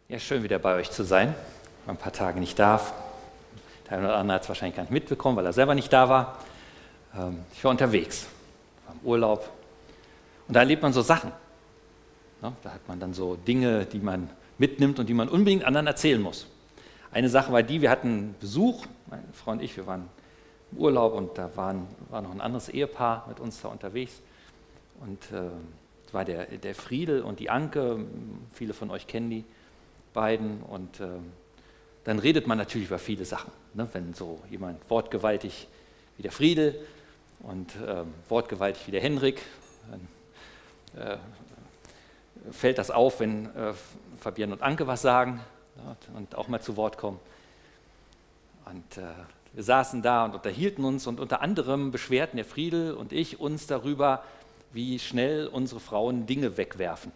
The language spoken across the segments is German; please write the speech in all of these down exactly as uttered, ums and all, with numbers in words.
Ja, schön wieder bei euch zu sein. War ein paar Tage nicht da. Der eine oder andere hat es wahrscheinlich gar nicht mitbekommen, weil er selber nicht da war. Ähm, ich war unterwegs, war im Urlaub. Und da erlebt man so Sachen. Ja, da hat man dann so Dinge, die man mitnimmt und die man unbedingt anderen erzählen muss. Eine Sache war die, wir hatten Besuch, meine Frau und ich, wir waren im Urlaub und da waren, war noch ein anderes Ehepaar mit uns da unterwegs. Und äh, das war der, der Friedel und die Anke, viele von euch kennen die beiden. Und äh, dann redet man natürlich über viele Sachen. Ne? Wenn so jemand wortgewaltig wie der Friedel und äh, wortgewaltig wie der Henrik, dann äh, fällt das auf, wenn äh, Fabian und Anke was sagen, ja, und auch mal zu Wort kommen. Und äh, wir saßen da und unterhielten uns und unter anderem beschwerten der Friedel und ich uns darüber, wie schnell unsere Frauen Dinge wegwerfen.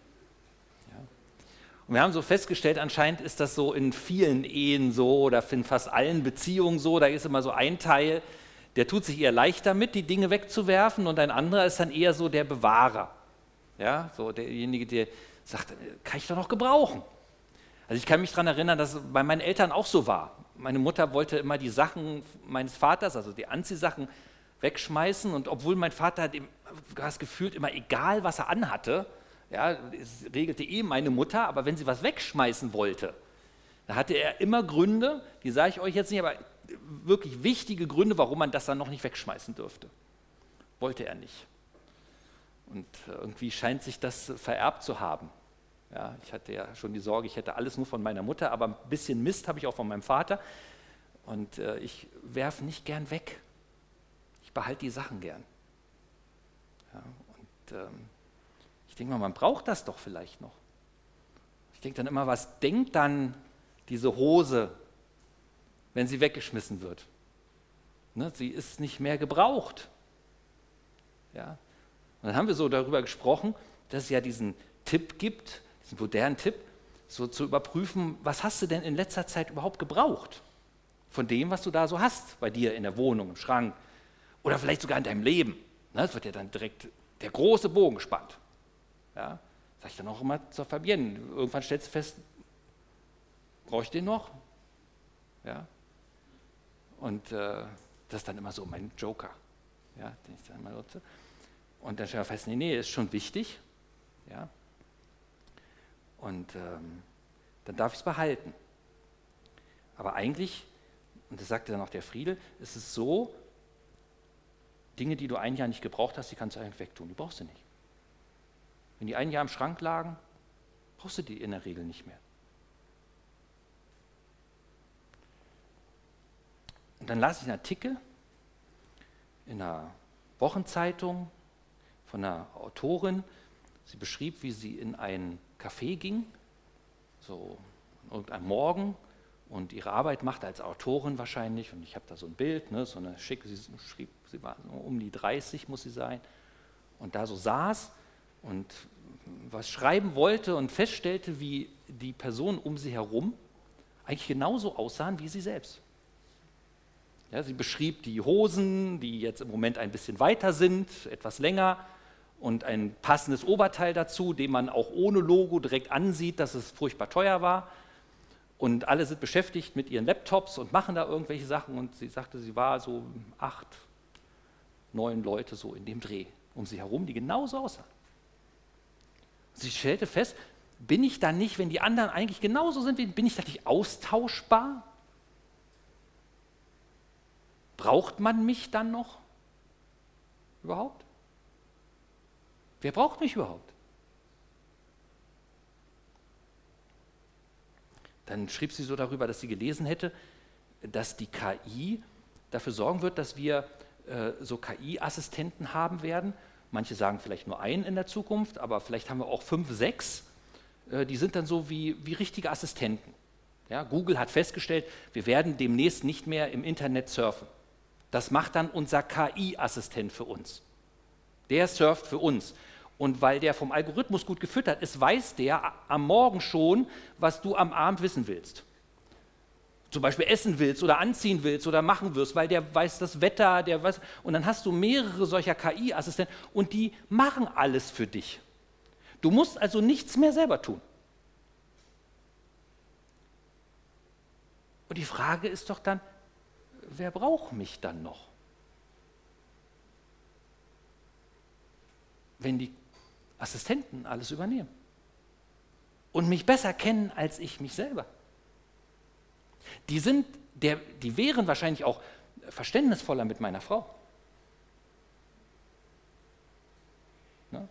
Ja. Und wir haben so festgestellt, anscheinend ist das so in vielen Ehen so oder in fast allen Beziehungen so, da ist immer so ein Teil, der tut sich eher leicht damit, die Dinge wegzuwerfen, und ein anderer ist dann eher so der Bewahrer. Ja, so derjenige, der sagt, kann ich doch noch gebrauchen. Also ich kann mich daran erinnern, dass es bei meinen Eltern auch so war. Meine Mutter wollte immer die Sachen meines Vaters, also die Anziehsachen, wegschmeißen, und obwohl mein Vater dem das gefühlt immer egal, was er anhatte, ja, es regelte eh meine Mutter, aber wenn sie was wegschmeißen wollte, da hatte er immer Gründe, die sage ich euch jetzt nicht, aber wirklich wichtige Gründe, warum man das dann noch nicht wegschmeißen dürfte. Wollte er nicht. Und irgendwie scheint sich das vererbt zu haben. Ja, ich hatte ja schon die Sorge, ich hätte alles nur von meiner Mutter, aber ein bisschen Mist habe ich auch von meinem Vater. Und äh, ich werfe nicht gern weg. Ich behalte die Sachen gern. Ja, und ähm, ich denke mal, man braucht das doch vielleicht noch. Ich denke dann immer, was denkt dann diese Hose, wenn sie weggeschmissen wird? Ne, sie ist nicht mehr gebraucht. Ja. Und dann haben wir so darüber gesprochen, dass es ja diesen Tipp gibt, diesen modernen Tipp, so zu überprüfen, was hast du denn in letzter Zeit überhaupt gebraucht? Von dem, was du da so hast, bei dir in der Wohnung, im Schrank oder vielleicht sogar in deinem Leben. Es wird ja dann direkt der große Bogen gespannt. Ja, sag ich dann auch immer zur Fabienne. Irgendwann stellst du fest, brauche ich den noch? Ja. Und äh, das ist dann immer so mein Joker, ja, den ich dann immer nutze. Und dann stellen wir fest, nee, nee, ist schon wichtig. Ja. Und ähm, dann darf ich es behalten. Aber eigentlich, und das sagte dann auch der Friedel, ist es so, Dinge, die du ein Jahr nicht gebraucht hast, die kannst du eigentlich wegtun, die brauchst du nicht. Wenn die ein Jahr im Schrank lagen, brauchst du die in der Regel nicht mehr. Und dann las ich einen Artikel in einer Wochenzeitung von einer Autorin. Sie beschrieb, wie sie in ein Café ging, so an irgendeinem Morgen, und ihre Arbeit machte als Autorin wahrscheinlich, und ich habe da so ein Bild, ne, so eine schicke, sie schrieb, sie war so um die dreißig, muss sie sein, und da so saß und was schreiben wollte und feststellte, wie die Personen um sie herum eigentlich genauso aussahen wie sie selbst. Ja, sie beschrieb die Hosen, die jetzt im Moment ein bisschen weiter sind, etwas länger, und ein passendes Oberteil dazu, den man auch ohne Logo direkt ansieht, dass es furchtbar teuer war. Und alle sind beschäftigt mit ihren Laptops und machen da irgendwelche Sachen. Und sie sagte, sie war so acht, neun Leute so in dem Dreh um sie herum, die genauso aussahen. Sie stellte fest, bin ich da nicht, wenn die anderen eigentlich genauso sind, bin ich da nicht austauschbar? Braucht man mich dann noch überhaupt? Wer braucht mich überhaupt? Dann schrieb sie so darüber, dass sie gelesen hätte, dass die K I dafür sorgen wird, dass wir äh, so K I-Assistenten haben werden. Manche sagen vielleicht nur einen in der Zukunft, aber vielleicht haben wir auch fünf, sechs. Äh, die sind dann so wie, wie richtige Assistenten. Ja, Google hat festgestellt, wir werden demnächst nicht mehr im Internet surfen. Das macht dann unser K I-Assistent für uns. Der surft für uns. Und weil der vom Algorithmus gut gefüttert ist, weiß der am Morgen schon, was du am Abend wissen willst. Zum Beispiel essen willst oder anziehen willst oder machen wirst, weil der weiß das Wetter, der weiß. Und dann hast du mehrere solcher K I-Assistenten und die machen alles für dich. Du musst also nichts mehr selber tun. Und die Frage ist doch dann, wer braucht mich dann noch? Wenn die Assistenten alles übernehmen und mich besser kennen als ich mich selber. Die sind, der, die wären wahrscheinlich auch verständnisvoller mit meiner Frau. Ne?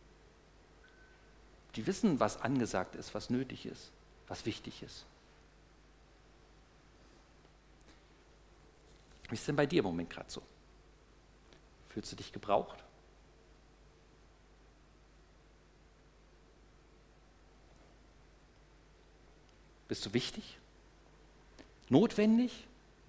Die wissen, was angesagt ist, was nötig ist, was wichtig ist. Wie ist denn bei dir im Moment gerade so? Fühlst du dich gebraucht? Bist du wichtig? Notwendig?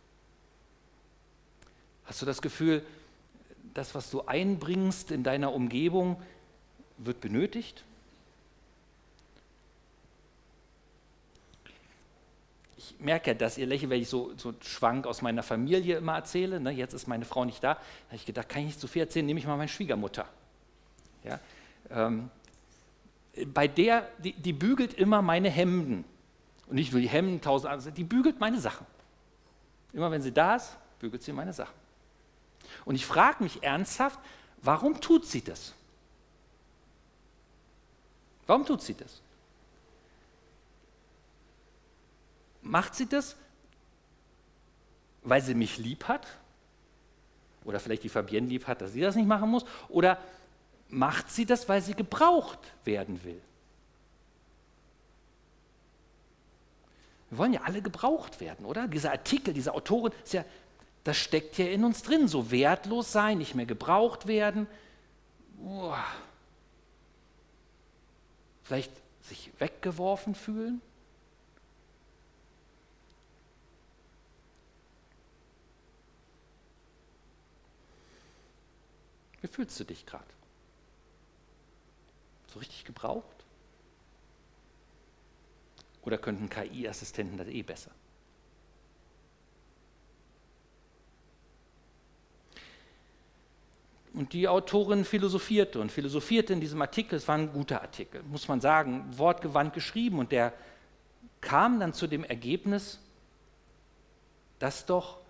Hast du das Gefühl, das, was du einbringst in deiner Umgebung, wird benötigt? Ich merke ja, dass ihr lächelt, wenn ich so, so einen Schwank aus meiner Familie immer erzähle. Ne? Jetzt ist meine Frau nicht da. Da habe ich gedacht, kann ich nicht zu viel erzählen, nehme ich mal meine Schwiegermutter. Ja? Ähm, bei der, die, die bügelt immer meine Hemden. Und nicht nur die Hemden, tausend andere, die bügelt meine Sachen. Immer wenn sie da ist, bügelt sie meine Sachen. Und ich frage mich ernsthaft, warum tut sie das? Warum tut sie das? Macht sie das, weil sie mich lieb hat? Oder vielleicht die Fabienne lieb hat, dass sie das nicht machen muss? Oder macht sie das, weil sie gebraucht werden will? Wir wollen ja alle gebraucht werden, oder? Dieser Artikel, diese Autorin, ist ja, das steckt ja in uns drin. So wertlos sein, nicht mehr gebraucht werden. Uah. Vielleicht sich weggeworfen fühlen. Wie fühlst du dich gerade? So richtig gebraucht? Oder könnten K I-Assistenten das eh besser? Und die Autorin philosophierte und philosophierte in diesem Artikel, es war ein guter Artikel, muss man sagen, wortgewandt geschrieben, und der kam dann zu dem Ergebnis, dass doch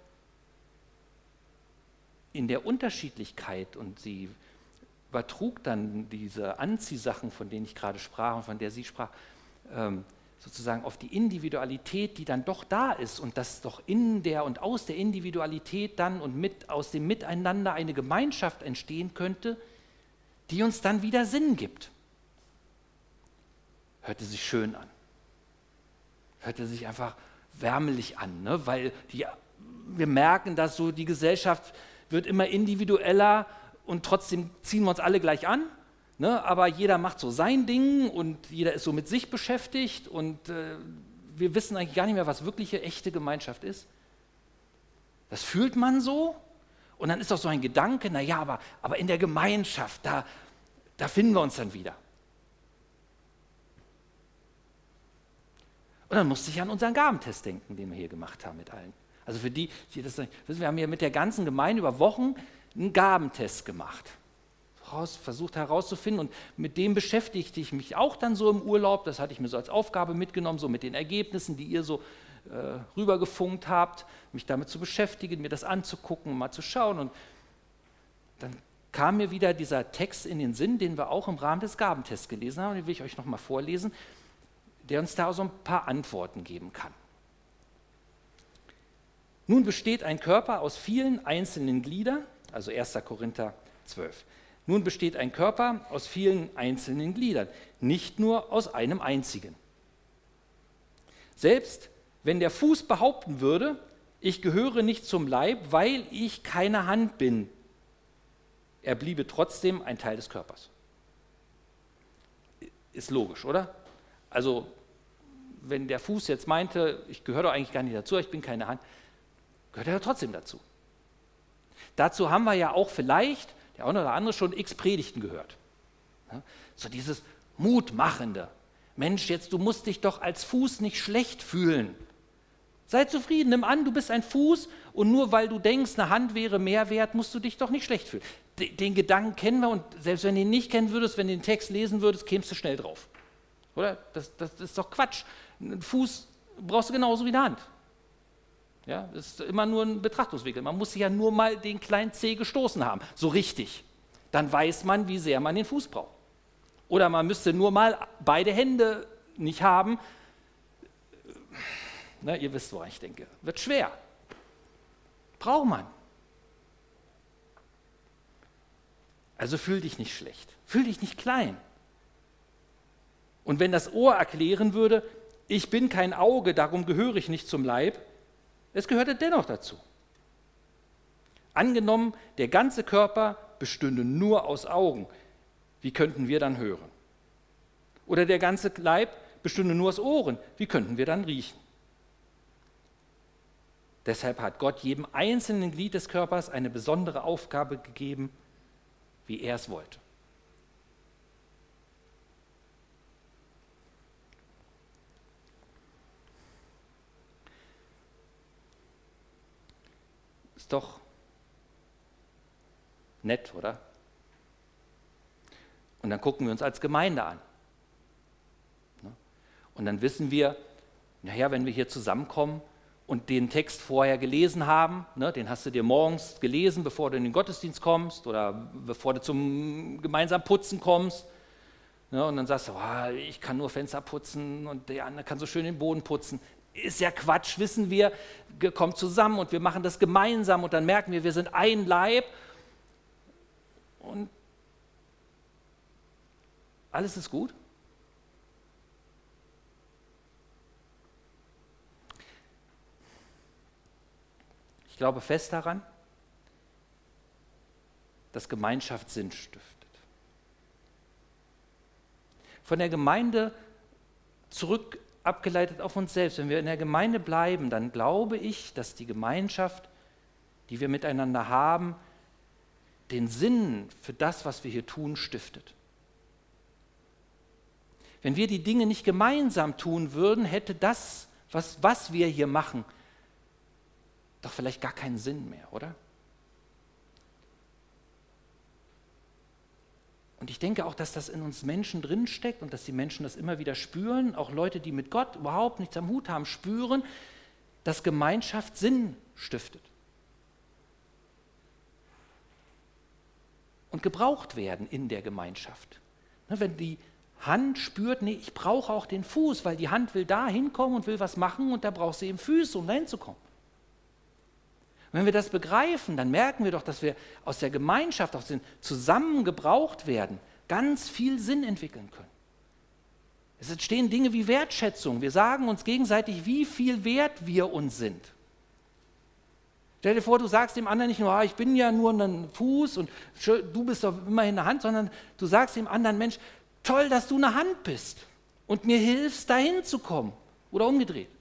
in der Unterschiedlichkeit, und sie übertrug dann diese Anziehsachen, von denen ich gerade sprach und von der sie sprach, ähm, sozusagen auf die Individualität, die dann doch da ist, und dass doch in der und aus der Individualität dann und mit, aus dem Miteinander eine Gemeinschaft entstehen könnte, die uns dann wieder Sinn gibt. Hörte sich schön an. Hörte sich einfach wärmelig an, ne? Weil die, wir merken, dass so die Gesellschaft wird immer individueller und trotzdem ziehen wir uns alle gleich an. Ne, aber jeder macht so sein Ding und jeder ist so mit sich beschäftigt, und äh, wir wissen eigentlich gar nicht mehr, was wirkliche, echte Gemeinschaft ist. Das fühlt man so, und dann ist doch so ein Gedanke, naja, aber, aber in der Gemeinschaft, da, da finden wir uns dann wieder. Und dann musste ich an unseren Gabentest denken, den wir hier gemacht haben mit allen. Also für die, die das nicht wissen, wir haben hier mit der ganzen Gemeinde über Wochen einen Gabentest gemacht. Versucht herauszufinden, und mit dem beschäftigte ich mich auch dann so im Urlaub. Das hatte ich mir so als Aufgabe mitgenommen, so mit den Ergebnissen, die ihr so äh, rübergefunkt habt, mich damit zu beschäftigen, mir das anzugucken, mal zu schauen. Und dann kam mir wieder dieser Text in den Sinn, den wir auch im Rahmen des Gabentests gelesen haben, den will ich euch nochmal vorlesen, der uns da so ein paar Antworten geben kann. Nun besteht ein Körper aus vielen einzelnen Gliedern, also erster Korinther zwölf. Nun besteht ein Körper aus vielen einzelnen Gliedern, nicht nur aus einem einzigen. Selbst wenn der Fuß behaupten würde, ich gehöre nicht zum Leib, weil ich keine Hand bin, er bliebe trotzdem ein Teil des Körpers. Ist logisch, oder? Also, wenn der Fuß jetzt meinte, ich gehöre doch eigentlich gar nicht dazu, ich bin keine Hand, gehört er trotzdem dazu. Dazu haben wir ja auch vielleicht der eine oder andere schon x Predigten gehört. Ja, so dieses Mutmachende. Mensch, jetzt, du musst dich doch als Fuß nicht schlecht fühlen. Sei zufrieden, nimm an, du bist ein Fuß, und nur weil du denkst, eine Hand wäre mehr wert, musst du dich doch nicht schlecht fühlen. Den, den Gedanken kennen wir, und selbst wenn du ihn nicht kennen würdest, wenn du den Text lesen würdest, kämst du schnell drauf. Oder? Das, das, das ist doch Quatsch. Einen Fuß brauchst du genauso wie eine Hand. Ja, das ist immer nur ein Betrachtungswinkel. Man muss ja nur mal den kleinen Zeh gestoßen haben, so richtig. Dann weiß man, wie sehr man den Fuß braucht. Oder man müsste nur mal beide Hände nicht haben. Na, ihr wisst, woran ich denke. Wird schwer. Braucht man. Also fühl dich nicht schlecht. Fühl dich nicht klein. Und wenn das Ohr erklären würde, ich bin kein Auge, darum gehöre ich nicht zum Leib, es gehörte dennoch dazu. Angenommen, der ganze Körper bestünde nur aus Augen, wie könnten wir dann hören? Oder der ganze Leib bestünde nur aus Ohren, wie könnten wir dann riechen? Deshalb hat Gott jedem einzelnen Glied des Körpers eine besondere Aufgabe gegeben, wie er es wollte. Ist doch nett, oder? Und dann gucken wir uns als Gemeinde an. Und dann wissen wir, naja, wenn wir hier zusammenkommen und den Text vorher gelesen haben, ne, den hast du dir morgens gelesen, bevor du in den Gottesdienst kommst oder bevor du zum gemeinsamen Putzen kommst. Ne, und dann sagst du, oh, ich kann nur Fenster putzen und der andere kann so schön den Boden putzen. Ist ja Quatsch, wissen wir, wir kommen zusammen und wir machen das gemeinsam und dann merken wir, wir sind ein Leib und alles ist gut. Ich glaube fest daran, dass Gemeinschaft Sinn stiftet. Von der Gemeinde zurück abgeleitet auf uns selbst. Wenn wir in der Gemeinde bleiben, dann glaube ich, dass die Gemeinschaft, die wir miteinander haben, den Sinn für das, was wir hier tun, stiftet. Wenn wir die Dinge nicht gemeinsam tun würden, hätte das, was, was wir hier machen, doch vielleicht gar keinen Sinn mehr, oder? Und ich denke auch, dass das in uns Menschen drinsteckt und dass die Menschen das immer wieder spüren, auch Leute, die mit Gott überhaupt nichts am Hut haben, spüren, dass Gemeinschaft Sinn stiftet. Und gebraucht werden in der Gemeinschaft. Wenn die Hand spürt, nee, ich brauche auch den Fuß, weil die Hand will da hinkommen und will was machen und da braucht sie eben Füße, um da hinzukommen. Wenn wir das begreifen, dann merken wir doch, dass wir aus der Gemeinschaft, aus dem zusammen gebraucht werden, ganz viel Sinn entwickeln können. Es entstehen Dinge wie Wertschätzung. Wir sagen uns gegenseitig, wie viel wert wir uns sind. Stell dir vor, du sagst dem anderen nicht nur, ah, ich bin ja nur ein Fuß und du bist doch immerhin eine Hand, sondern du sagst dem anderen, Mensch, toll, dass du eine Hand bist und mir hilfst, dahin zu kommen. Oder umgedreht.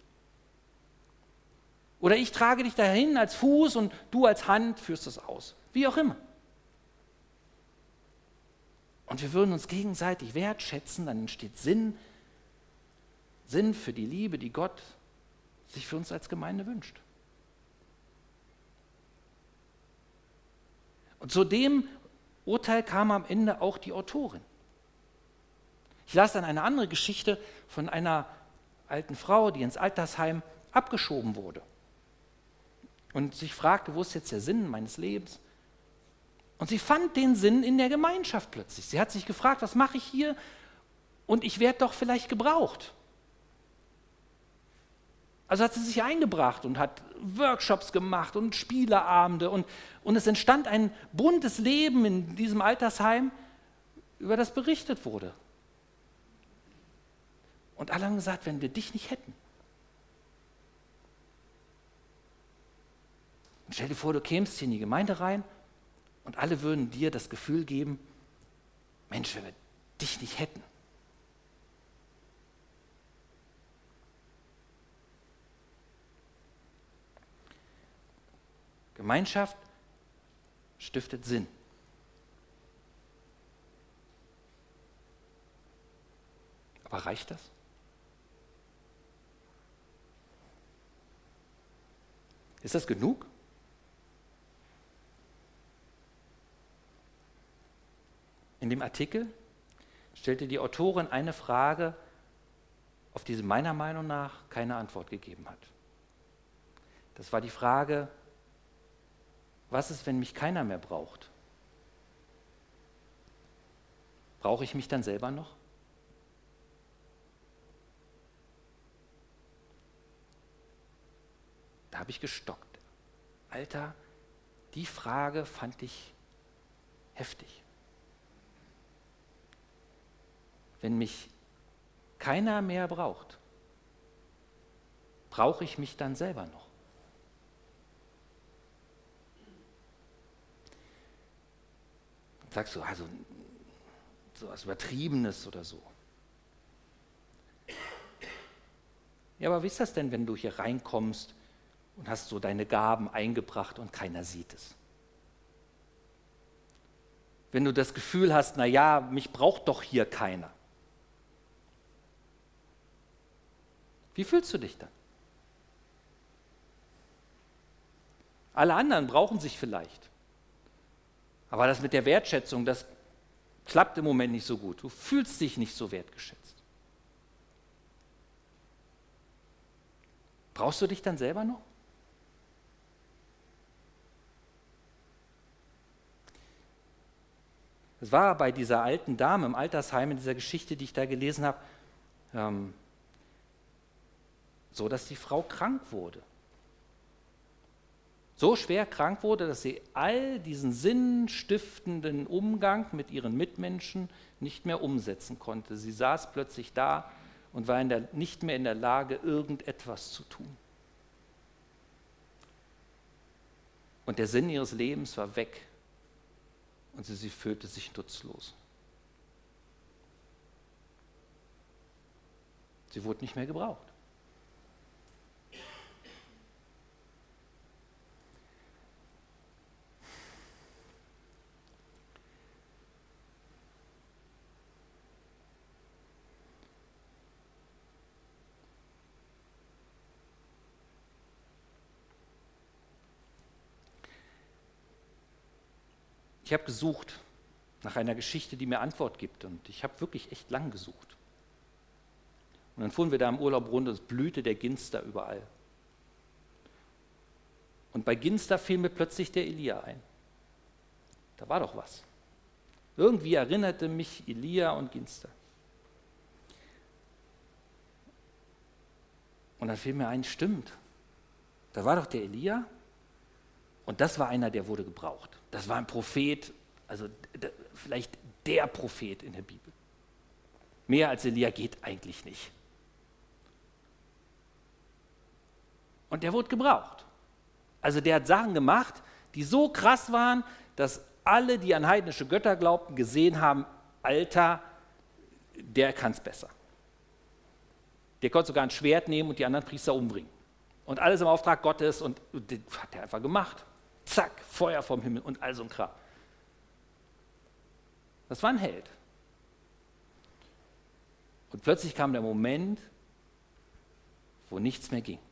Oder ich trage dich dahin als Fuß und du als Hand führst es aus. Wie auch immer. Und wir würden uns gegenseitig wertschätzen, dann entsteht Sinn, Sinn für die Liebe, die Gott sich für uns als Gemeinde wünscht. Und zu dem Urteil kam am Ende auch die Autorin. Ich las dann eine andere Geschichte von einer alten Frau, die ins Altersheim abgeschoben wurde. Und sich fragte, wo ist jetzt der Sinn meines Lebens? Und sie fand den Sinn in der Gemeinschaft plötzlich. Sie hat sich gefragt, was mache ich hier? Und ich werde doch vielleicht gebraucht. Also hat sie sich eingebracht und hat Workshops gemacht und Spieleabende. Und, und es entstand ein buntes Leben in diesem Altersheim, über das berichtet wurde. Und alle haben gesagt, wenn wir dich nicht hätten. Und stell dir vor, du kämst hier in die Gemeinde rein und alle würden dir das Gefühl geben, Mensch, wenn wir dich nicht hätten. Gemeinschaft stiftet Sinn. Aber reicht das? Ist das genug? In dem Artikel stellte die Autorin eine Frage, auf die sie meiner Meinung nach keine Antwort gegeben hat. Das war die Frage, was ist, wenn mich keiner mehr braucht? Brauche ich mich dann selber noch? Da habe ich gestockt. Alter, die Frage fand ich heftig. Wenn mich keiner mehr braucht, brauche ich mich dann selber noch? Dann sagst du, also so was Übertriebenes oder so. Ja, aber wie ist das denn, wenn du hier reinkommst und hast so deine Gaben eingebracht und keiner sieht es? Wenn du das Gefühl hast, na ja, mich braucht doch hier keiner. Wie fühlst du dich dann? Alle anderen brauchen sich vielleicht. Aber das mit der Wertschätzung, das klappt im Moment nicht so gut. Du fühlst dich nicht so wertgeschätzt. Brauchst du dich dann selber noch? Es war bei dieser alten Dame im Altersheim, in dieser Geschichte, die ich da gelesen habe, ähm, so, dass die Frau krank wurde. So schwer krank wurde, dass sie all diesen sinnstiftenden Umgang mit ihren Mitmenschen nicht mehr umsetzen konnte. Sie saß plötzlich da und war in der, nicht mehr in der Lage, irgendetwas zu tun. Und der Sinn ihres Lebens war weg und sie, sie fühlte sich nutzlos. Sie wurde nicht mehr gebraucht. Ich habe gesucht nach einer Geschichte, die mir Antwort gibt, und ich habe wirklich echt lang gesucht. Und dann fuhren wir da im Urlaub runter, es blühte der Ginster überall. Und bei Ginster fiel mir plötzlich der Elia ein. Da war doch was. Irgendwie erinnerte mich Elia und Ginster. Und dann fiel mir ein, stimmt, da war doch der Elia. Und das war einer, der wurde gebraucht. Das war ein Prophet, also d- vielleicht der Prophet in der Bibel. Mehr als Elia geht eigentlich nicht. Und der wurde gebraucht. Also der hat Sachen gemacht, die so krass waren, dass alle, die an heidnische Götter glaubten, gesehen haben, Alter, der kann es besser. Der konnte sogar ein Schwert nehmen und die anderen Priester umbringen. Und alles im Auftrag Gottes, und das hat er einfach gemacht. Zack, Feuer vom Himmel und all so ein Kram. Das war ein Held. Und plötzlich kam der Moment, wo nichts mehr ging.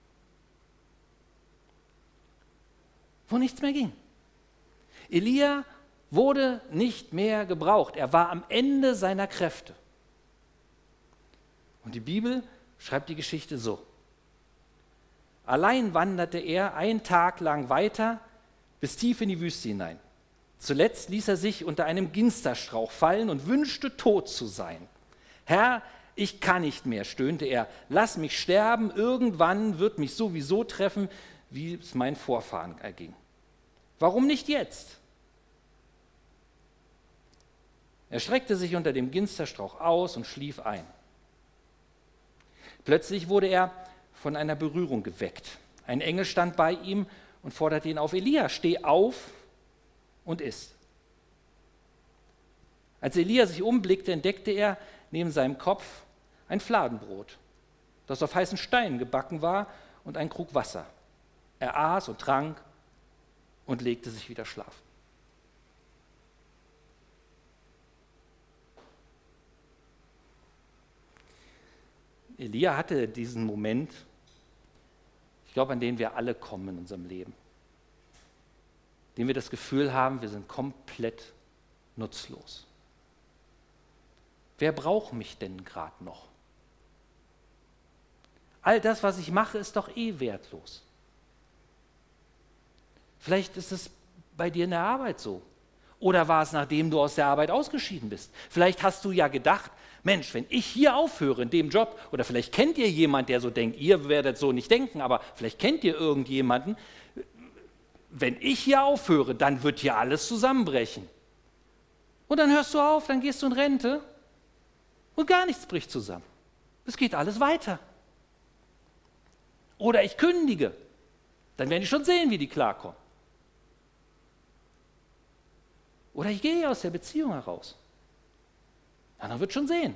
Wo nichts mehr ging. Elia wurde nicht mehr gebraucht. Er war am Ende seiner Kräfte. Und die Bibel schreibt die Geschichte so. Allein wanderte er einen Tag lang weiter bis tief in die Wüste hinein. Zuletzt ließ er sich unter einem Ginsterstrauch fallen und wünschte, tot zu sein. Herr, ich kann nicht mehr, stöhnte er. Lass mich sterben, irgendwann wird mich sowieso treffen, wie es meinen Vorfahren erging. Warum nicht jetzt? Er streckte sich unter dem Ginsterstrauch aus und schlief ein. Plötzlich wurde er von einer Berührung geweckt. Ein Engel stand bei ihm und forderte ihn auf: Elia, steh auf und iss. Als Elia sich umblickte, entdeckte er neben seinem Kopf ein Fladenbrot, das auf heißen Steinen gebacken war, und einen Krug Wasser. Er aß und trank und legte sich wieder schlafen. Elia hatte diesen Moment, ich glaube, an den wir alle kommen in unserem Leben, in dem wir das Gefühl haben, wir sind komplett nutzlos. Wer braucht mich denn gerade noch? All das, was ich mache, ist doch eh wertlos. Vielleicht ist es bei dir in der Arbeit so. Oder war es, nachdem du aus der Arbeit ausgeschieden bist? Vielleicht hast du ja gedacht, Mensch, wenn ich hier aufhöre in dem Job, oder vielleicht kennt ihr jemanden, der so denkt, ihr werdet so nicht denken, aber vielleicht kennt ihr irgendjemanden, wenn ich hier aufhöre, dann wird hier alles zusammenbrechen. Und dann hörst du auf, dann gehst du in Rente und gar nichts bricht zusammen. Es geht alles weiter. Oder ich kündige, dann werden die schon sehen, wie die klarkommen. Oder ich gehe aus der Beziehung heraus. Ja, dann wird schon sehen.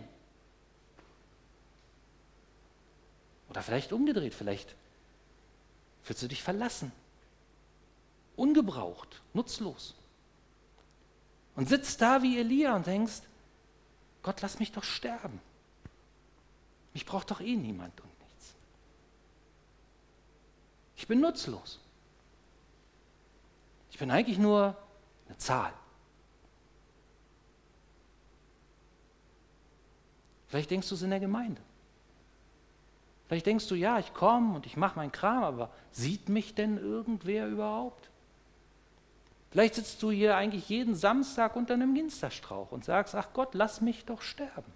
Oder vielleicht umgedreht, vielleicht willst du dich verlassen. Ungebraucht, nutzlos. Und sitzt da wie Elia und denkst, Gott, lass mich doch sterben. Mich braucht doch eh niemand und nichts. Ich bin nutzlos. Ich bin eigentlich nur eine Zahl. Vielleicht denkst du es in der Gemeinde. Vielleicht denkst du, ja, ich komme und ich mache meinen Kram, aber sieht mich denn irgendwer überhaupt? Vielleicht sitzt du hier eigentlich jeden Samstag unter einem Ginsterstrauch und sagst, ach Gott, lass mich doch sterben.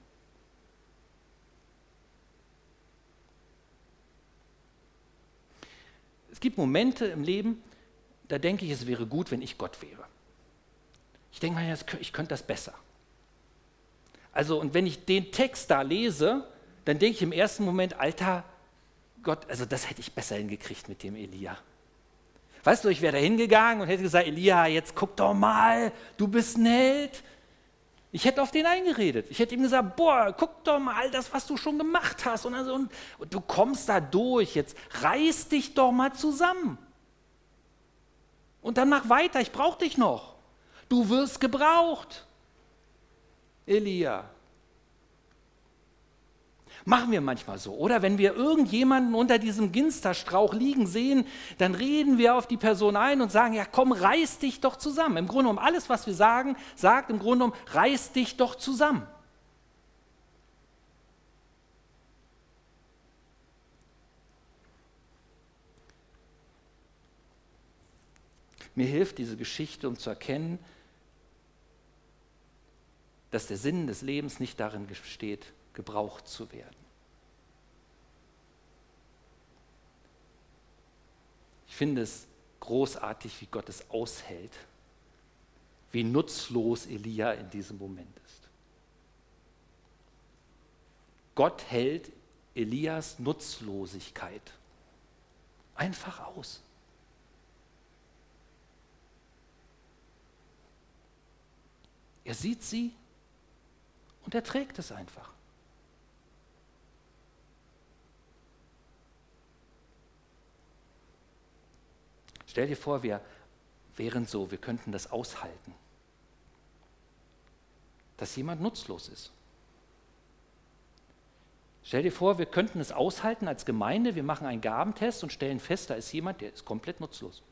Es gibt Momente im Leben, da denke ich, es wäre gut, wenn ich Gott wäre. Ich denke mal, ich könnte das besser. Also, und wenn ich den Text da lese, dann denke ich im ersten Moment, Alter, Gott, also das hätte ich besser hingekriegt mit dem Elia. Weißt du, ich wäre da hingegangen und hätte gesagt, Elia, jetzt guck doch mal, du bist ein Held. Ich hätte auf den eingeredet. Ich hätte ihm gesagt, boah, guck doch mal all das, was du schon gemacht hast. Und, also, und, und du kommst da durch, jetzt reiß dich doch mal zusammen. Und dann mach weiter, ich brauche dich noch. Du wirst gebraucht. Elia. Machen wir manchmal so, oder? Wenn wir irgendjemanden unter diesem Ginsterstrauch liegen sehen, dann reden wir auf die Person ein und sagen, ja komm, reiß dich doch zusammen. Im Grunde genommen, alles, was wir sagen, sagt im Grunde genommen, reiß dich doch zusammen. Mir hilft diese Geschichte, um zu erkennen, dass der Sinn des Lebens nicht darin besteht, gebraucht zu werden. Ich finde es großartig, wie Gott es aushält, wie nutzlos Elia in diesem Moment ist. Gott hält Elias Nutzlosigkeit einfach aus. Er sieht sie und er trägt es einfach. Stell dir vor, wir wären so, wir könnten das aushalten, dass jemand nutzlos ist. Stell dir vor, wir könnten es aushalten als Gemeinde, wir machen einen Gabentest und stellen fest, da ist jemand, der ist komplett nutzlos.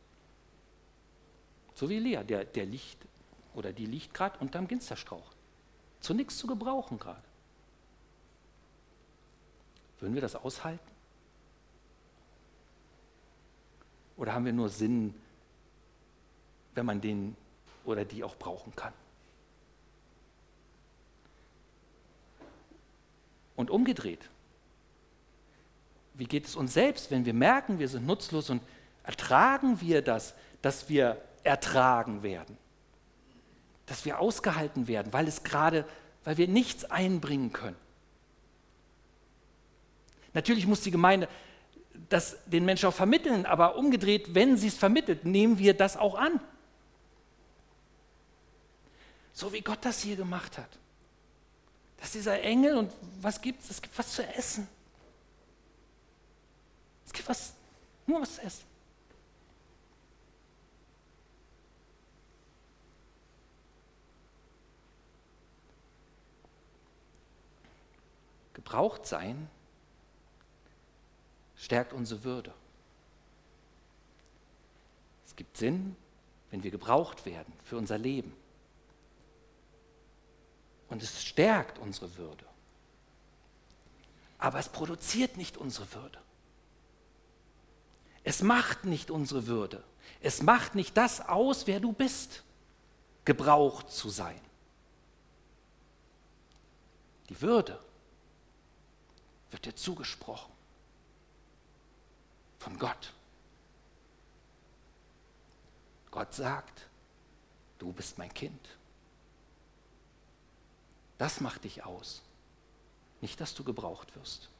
So wie Elia, der, der liegt oder die liegt gerade unterm Ginsterstrauch. Zu nichts zu gebrauchen gerade. Würden wir das aushalten? Oder haben wir nur Sinn, wenn man den oder die auch brauchen kann? Und umgedreht, wie geht es uns selbst, wenn wir merken, wir sind nutzlos und ertragen wir das, dass wir ertragen werden? Dass wir ausgehalten werden, weil es gerade, weil wir nichts einbringen können. Natürlich muss die Gemeinde das den Menschen auch vermitteln, aber umgedreht, wenn sie es vermittelt, nehmen wir das auch an. So wie Gott das hier gemacht hat. Dass dieser Engel und was gibt es? Es gibt was zu essen. Es gibt was, nur was zu essen. Gebraucht sein stärkt unsere Würde. Es gibt Sinn, wenn wir gebraucht werden für unser Leben. Und es stärkt unsere Würde. Aber es produziert nicht unsere Würde. Es macht nicht unsere Würde. Es macht nicht das aus, wer du bist, gebraucht zu sein. Die Würde wird dir zugesprochen von Gott. Gott sagt, du bist mein Kind. Das macht dich aus, nicht, dass du gebraucht wirst.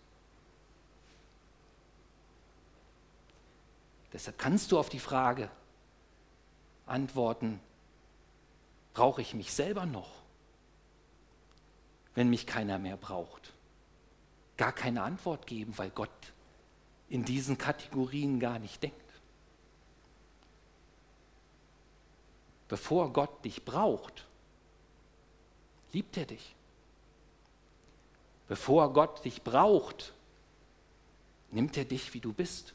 Deshalb kannst du auf die Frage antworten, brauche ich mich selber noch, wenn mich keiner mehr braucht? Gar keine Antwort geben, weil Gott in diesen Kategorien gar nicht denkt. Bevor Gott dich braucht, liebt er dich. Bevor Gott dich braucht, nimmt er dich, wie du bist.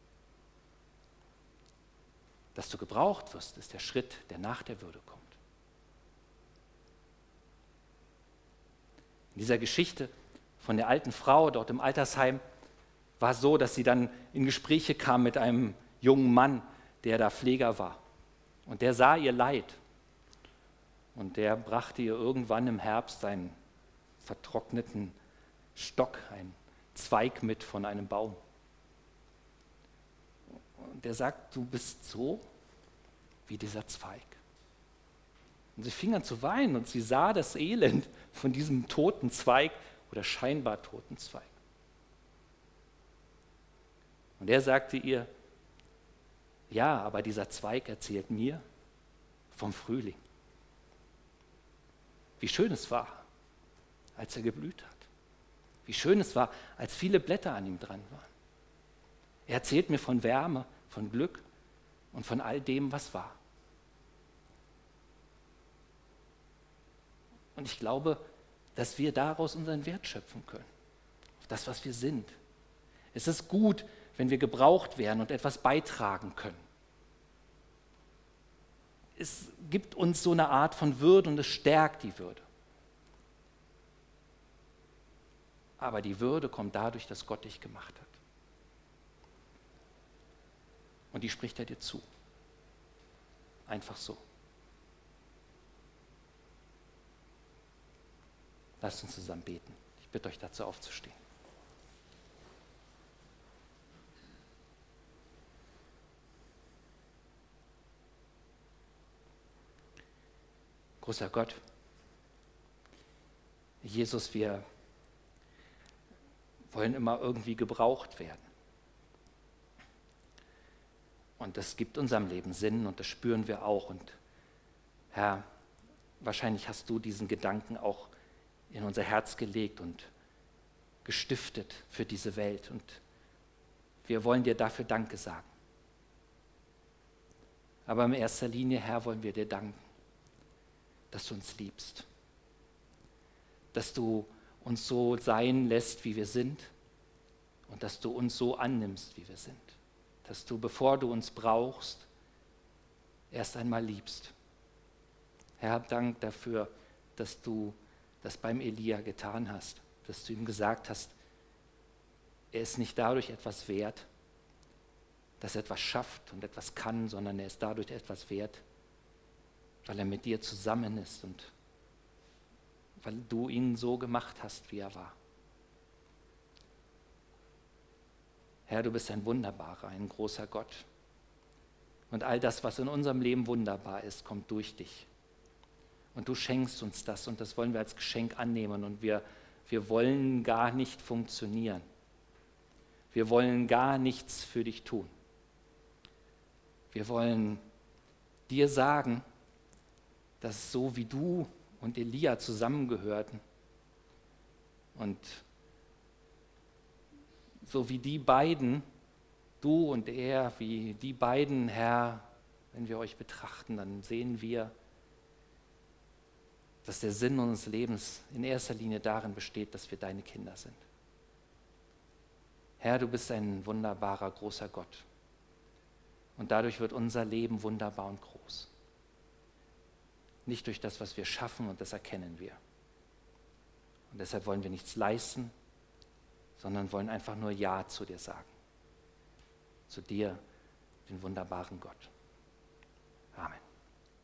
Dass du gebraucht wirst, ist der Schritt, der nach der Würde kommt. In dieser Geschichte von der alten Frau dort im Altersheim war es so, dass sie dann in Gespräche kam mit einem jungen Mann, der da Pfleger war. Und der sah ihr Leid. Und der brachte ihr irgendwann im Herbst einen vertrockneten Stock, einen Zweig mit von einem Baum. Und der sagt, du bist so wie dieser Zweig. Und sie fing an zu weinen und sie sah das Elend von diesem toten Zweig oder scheinbar toten Zweig. Und er sagte ihr, ja, aber dieser Zweig erzählt mir vom Frühling. Wie schön es war, als er geblüht hat. Wie schön es war, als viele Blätter an ihm dran waren. Er erzählt mir von Wärme, von Glück und von all dem, was war. Und ich glaube, dass wir daraus unseren Wert schöpfen können. Auf das, was wir sind. Es ist gut, wenn wir gebraucht werden und etwas beitragen können. Es gibt uns so eine Art von Würde und es stärkt die Würde. Aber die Würde kommt dadurch, dass Gott dich gemacht hat. Und die spricht er dir zu. Einfach so. Lasst uns zusammen beten. Ich bitte euch dazu aufzustehen. Großer Gott, Jesus, wir wollen immer irgendwie gebraucht werden. Und das gibt unserem Leben Sinn und das spüren wir auch. Und Herr, wahrscheinlich hast du diesen Gedanken auch in unser Herz gelegt und gestiftet für diese Welt. Und wir wollen dir dafür Danke sagen. Aber in erster Linie, Herr, wollen wir dir danken, dass du uns liebst. Dass du uns so sein lässt, wie wir sind. Und dass du uns so annimmst, wie wir sind. Dass du, bevor du uns brauchst, erst einmal liebst. Herr, hab Dank dafür, dass du das beim Elia getan hast, dass du ihm gesagt hast, er ist nicht dadurch etwas wert, dass er etwas schafft und etwas kann, sondern er ist dadurch etwas wert, weil er mit dir zusammen ist und weil du ihn so gemacht hast, wie er war. Herr, du bist ein wunderbarer, ein großer Gott. Und all das, was in unserem Leben wunderbar ist, kommt durch dich. Und du schenkst uns das und das wollen wir als Geschenk annehmen und wir, wir wollen gar nicht funktionieren. Wir wollen gar nichts für dich tun. Wir wollen dir sagen, dass so wie du und Elia zusammengehörten und so wie die beiden, du und er, wie die beiden, Herr, wenn wir euch betrachten, dann sehen wir, dass der Sinn unseres Lebens in erster Linie darin besteht, dass wir deine Kinder sind. Herr, du bist ein wunderbarer, großer Gott. Und dadurch wird unser Leben wunderbar und groß. Nicht durch das, was wir schaffen, und das erkennen wir. Und deshalb wollen wir nichts leisten, sondern wollen einfach nur Ja zu dir sagen. zu dir, den wunderbaren Gott. Amen.